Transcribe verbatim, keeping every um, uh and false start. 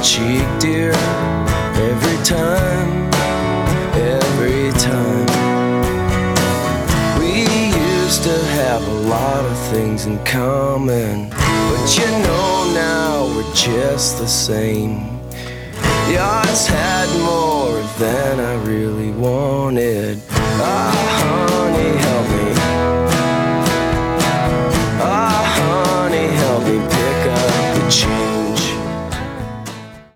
cheek, dear, every time, every time. We used to have a lot of things in common, but you know now we're just the same. The odds had more than I really wanted. Ah,